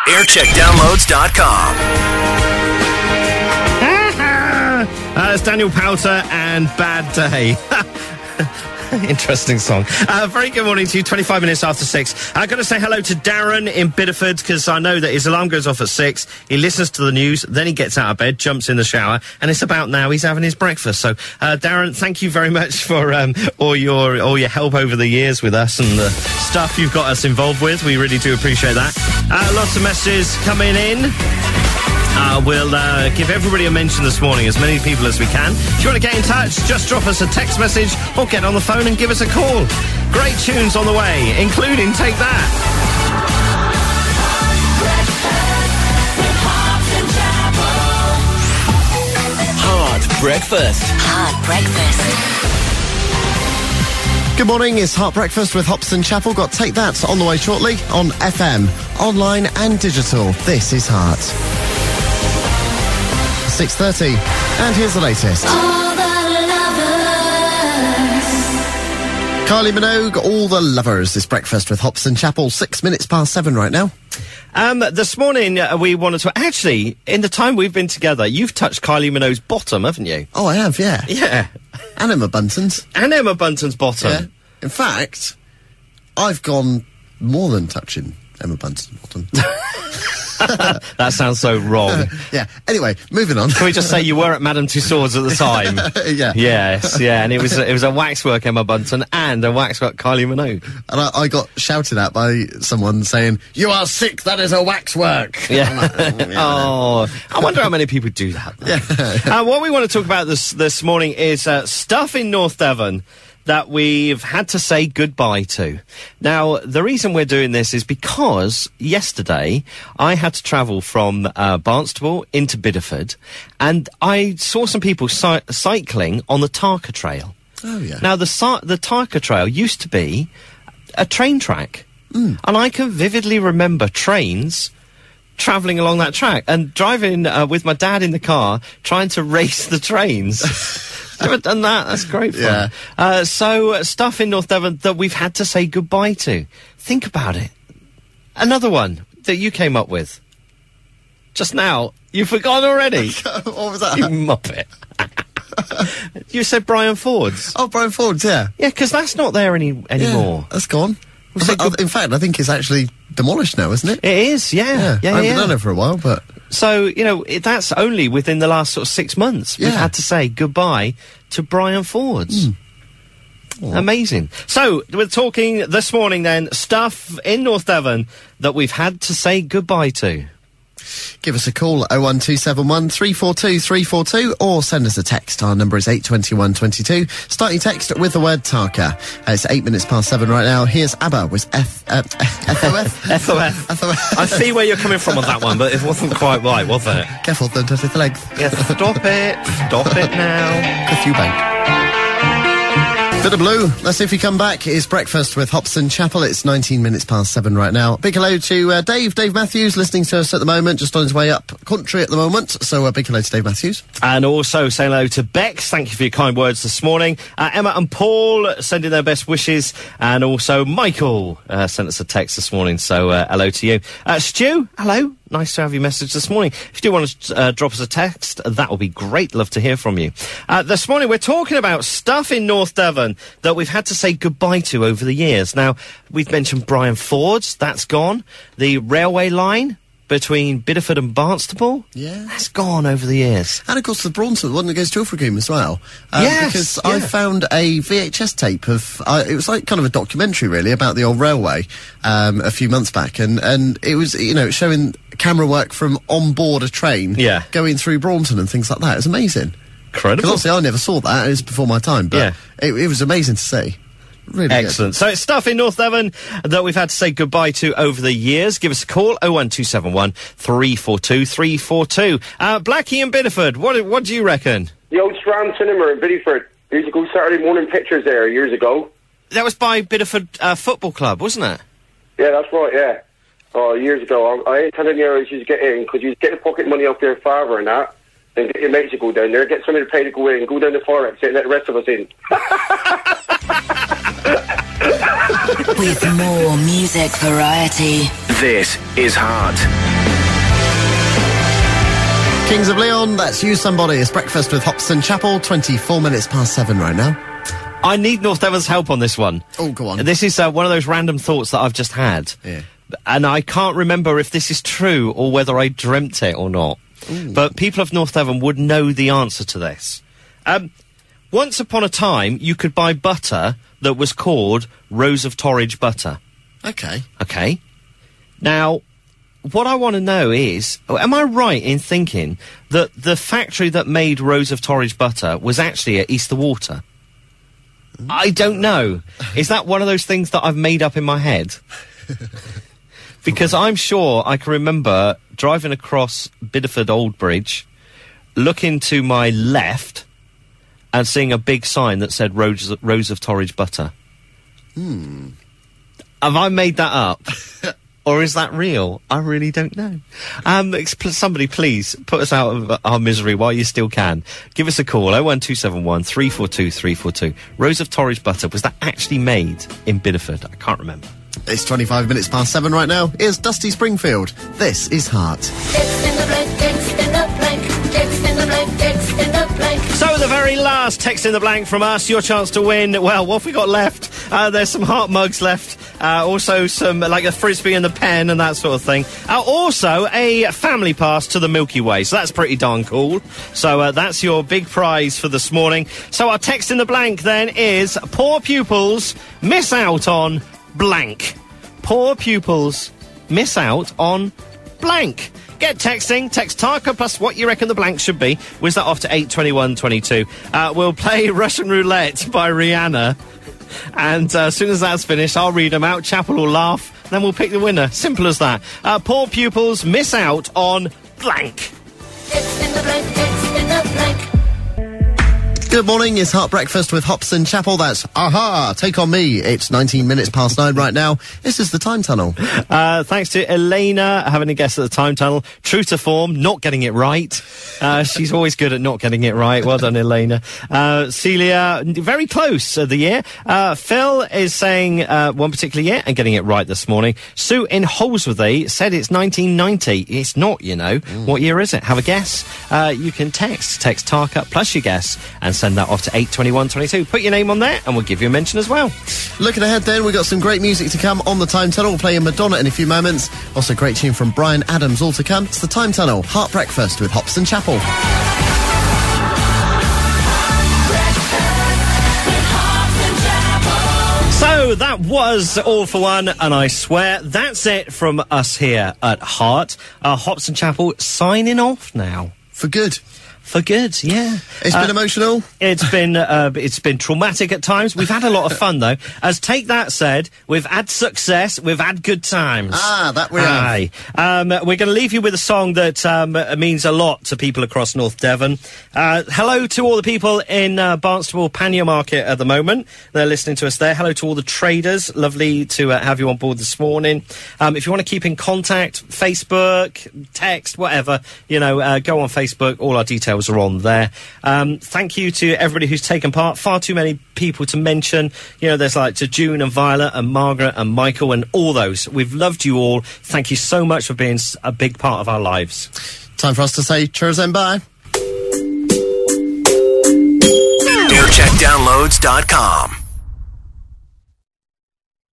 Aircheckdownloads.com. It's Daniel Powter and Bad Day. Interesting song. Very good morning to you, 25 minutes after 6. I've got to say hello to Darren in Bideford, because I know that his alarm goes off at 6. He listens to the news, then he gets out of bed, jumps in the shower, and it's about now he's having his breakfast. So, Darren, thank you very much for all your help over the years with us and the stuff you've got us involved with. We really do appreciate that. Lots of messages coming in. We'll give everybody a mention this morning, as many people as we can. If you want to get in touch, just drop us a text message or get on the phone and give us a call. Great tunes on the way, including Take That. Hard Breakfast. Hard Breakfast. Good morning, it's Heart Breakfast with Hopson Chapel. Got Take That on the way shortly on FM, online and digital. This is Heart. 6:30, and here's the latest. All the lovers. Kylie Minogue, All the Lovers. This breakfast with Hopson Chapel, 6 minutes past 7 right now. This morning we wanted to... Actually, in the time we've been together, you've touched Kylie Minogue's bottom, haven't you? Oh, I have, yeah. Yeah. And Emma Bunton's. And Emma Bunton's bottom. Yeah. In fact, I've gone more than touching Emma Bunton's bottom. That sounds so wrong. Yeah. Anyway, moving on. Can we just say you were at Madame Tussauds at the time? Yeah. Yes, yeah, and it was a waxwork Emma Bunton and a waxwork Kylie Minogue. And I got shouted at by someone saying, "You are sick, that is a waxwork." Yeah. I'm like, yeah. Oh, I wonder how many people do that. Yeah. What we want to talk about this morning is stuff in North Devon that we've had to say goodbye to. Now, the reason we're doing this is because yesterday I had to travel from Barnstaple into Bideford, and I saw some people cycling on the Tarka Trail. Oh, yeah. Now, the Tarka Trail used to be a train track, and I can vividly remember trains travelling along that track and driving with my dad in the car, trying to race the trains. Never done that. That's great fun. Yeah. So stuff in North Devon that we've had to say goodbye to. Think about it. Another one that you came up with just now. You've forgotten already. What was that? You muppet. You said Brian Ford's. Oh, Brian Ford's, yeah. Yeah, because that's not there anymore. Yeah, that's gone. In fact, I think it's actually demolished now, isn't it? It is, yeah. I haven't been down there for a while, but... So, that's only within the last sort of 6 months we've had to say goodbye to Brian Ford's. Amazing. So, we're talking this morning then, stuff in North Devon that we've had to say goodbye to. Give us a call, 01271 342 342, or send us a text. Our number is 82122. Start your text with the word Tarka. It's 8 minutes past 7 right now. Here's ABBA with FOF. FOF. I see where you're coming from on that one, but it wasn't quite right, was it? Careful, don't touch the legs. Yeah, stop it now. Cliff Eubank. Bit of blue. Let's see if you come back. It's breakfast with Hopson Chapel. It's 19 minutes past 7 right now. Big hello to Dave Matthews, listening to us at the moment, just on his way up country at the moment. So big hello to Dave Matthews. And also say hello to Bex. Thank you for your kind words this morning. Emma and Paul sending their best wishes. And also Michael sent us a text this morning. So hello to you. Stu, hello. Nice to have your message this morning. If you do want to drop us a text, that will be great. Love to hear from you. This morning we're talking about stuff in North Devon that we've had to say goodbye to over the years. Now, we've mentioned Brian Ford's, that's gone. The railway line between Bideford and Barnstaple, that's gone over the years. And of course the Braunton, the one that goes to Ilfracombe as well. Yes, because I found a VHS tape of, it was like kind of a documentary really about the old railway a few months back, and it was, showing camera work from on board a train going through Braunton and things like that. It was amazing. Incredible. Because obviously I never saw that, it was before my time, but it was amazing to see. Really excellent. Good. So it's stuff in North Devon that we've had to say goodbye to over the years. Give us a call, 01271 342 342. Blackie in Bideford, what do you reckon? The old Strand Cinema in Bideford. There used to go Saturday morning pictures there years ago. That was by Bideford Football Club, wasn't it? Yeah, that's right, yeah. Oh, years ago. I ain't telling you, I used to get in, because you get the pocket money off their father and that, then get your mates to go down there, get somebody to pay to go in, go down the far exit and let the rest of us in. With more music variety. This is Heart. Kings of Leon, that's You Somebody. It's Breakfast with Hopson Chapel, 24 minutes past 7 right now. I need North Devon's help on this one. Oh, go on. This is one of those random thoughts that I've just had. Yeah. And I can't remember if this is true or whether I dreamt it or not. Ooh. But people of North Devon would know the answer to this. Once upon a time, you could buy butter that was called Rose of Torridge butter. Okay. Okay. Now, what I want to know is, am I right in thinking that the factory that made Rose of Torridge butter was actually at Easter Water? I don't know. Is that one of those things that I've made up in my head? Because I'm sure I can remember driving across Bideford Old Bridge, looking to my left, and seeing a big sign that said Rose of Torridge butter. Have I made that up? Or is that real? I really don't know. Somebody please put us out of our misery while you still can. Give us a call, 01271 342 342. Rose of Torridge butter, was that actually made in Bideford? I can't remember. It's 25 minutes past 7 right now. Here's Dusty Springfield. This is Heart. Text in the blank, text in the blank, text in the blank, text in the blank. So the very last text in the blank from us, your chance to win. Well, what have we got left? There's some Heart mugs left. Also some, like a Frisbee and the pen and that sort of thing. Also a family pass to the Milky Way. So that's pretty darn cool. So that's your big prize for this morning. So our text in the blank then is poor pupils miss out on blank. Poor pupils miss out on blank. Get texting. Text Tarka plus what you reckon the blank should be. Whiz that off to 82122. We'll play Russian Roulette by Rihanna. And as soon as that's finished, I'll read them out. Chapel will laugh. Then we'll pick the winner. Simple as that. Poor pupils miss out on blank. Text in the blank, text in the blank. Good morning, it's Heart Breakfast with Hopson Chapel. That's Aha, Take On Me. It's 19 minutes past 9 right now. This is the Time Tunnel. Thanks to Elena having a guess at the Time Tunnel. True to form, not getting it right. She's always good at not getting it right. Well done, Elena. Celia, very close of the year. Phil is saying one particular year and getting it right this morning. Sue in Holsworthy said it's 1990. It's not, you know. What year is it? Have a guess. You can text Tarka plus your guess and send that off to 82122. Put your name on there and we'll give you a mention as well. Looking ahead then, we've got some great music to come on the Time Tunnel. We'll play Madonna in a few moments. Also a great tune from Bryan Adams, all to come. It's the Time Tunnel, Heart Breakfast with Hopson Chapel. So that was All for One, and I swear that's it from us here at Heart. Hopson Chapel signing off now. For good. For good, yeah. It's been emotional. It's been traumatic at times. We've had a lot of fun though. As Take That said, we've had success, we've had good times. That we have. We're going to leave you with a song that means a lot to people across North Devon. Hello to all the people in Barnstable Pannier Market at the moment. They're listening to us there. Hello to all the traders. Lovely to have you on board this morning. If you want to keep in contact, Facebook, text, whatever, go on Facebook. All our details are on there. Thank you to everybody who's taken part. Far too many people to mention. There's like to June and Violet and Margaret and Michael and all those. We've loved you all. Thank you so much for being a big part of our lives. Time for us to say cheers and bye. Aircheckdownloads.com